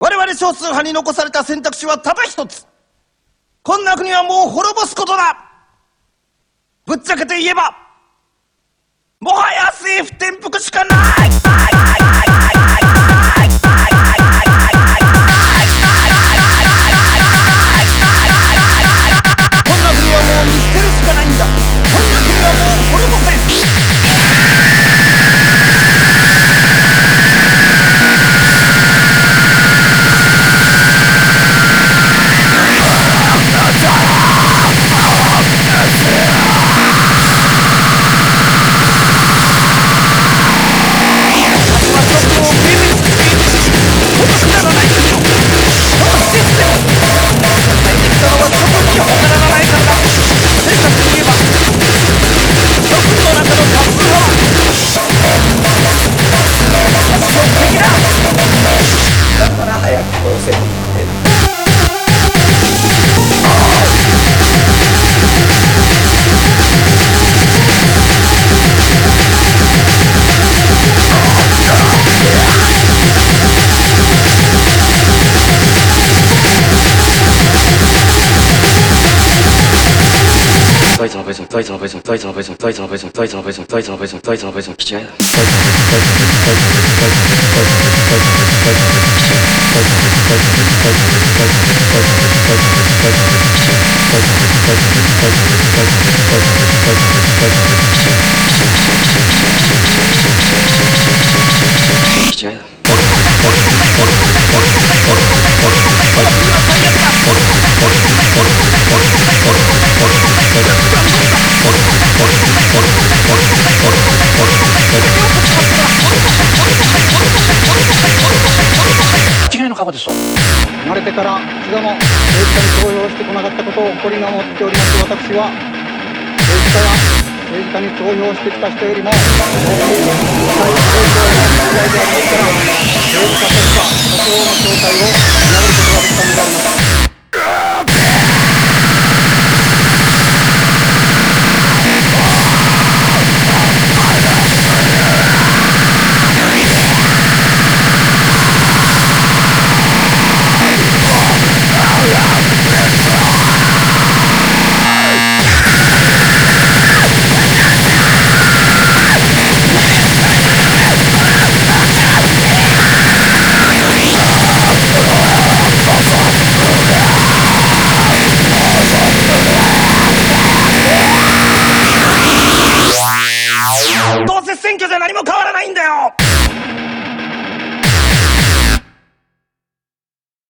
我々少数派に残された選択肢はただ一つ。こんな国はもう滅ぼすことだ。ぶっちゃけて言えば、もはや政府転覆しかない。こんな国はもう見捨てるしかないんだ。こんな国はもう滅ぼせ。 ドイツのベースドイツのベースドイツのベースドイツのベースドイツのベースドイツのベースの気違いだ。 生まれてから一度も政治家に投票してこなかったことを誇りに思っております私は、政治家や政治家に投票してきた人よりも、国際交渉の問題でありますから、政治家とした訴訟の正体を